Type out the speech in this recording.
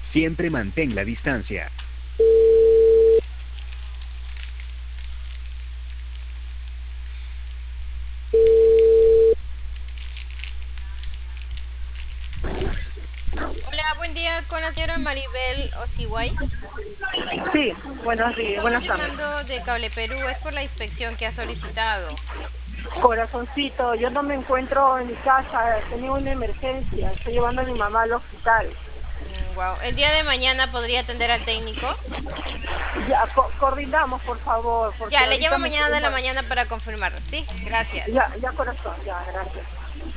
Siempre mantén la distancia. Hola, buen día con la señora Maribel Osiguay. Sí, buenos días, Estamos buenas tardes. llamando de Cable Perú, es por la inspección que ha solicitado. Corazoncito, yo no me encuentro en mi casa, tenía una emergencia, estoy llevando a mi mamá al hospital. Wow. El día de mañana podría atender al técnico. Ya, coordinamos, por favor, porque Ya, le ahorita llamo me mañana estoy de la mal. mañana para confirmarlo. Sí, gracias. Ya, ya corazón, ya, gracias.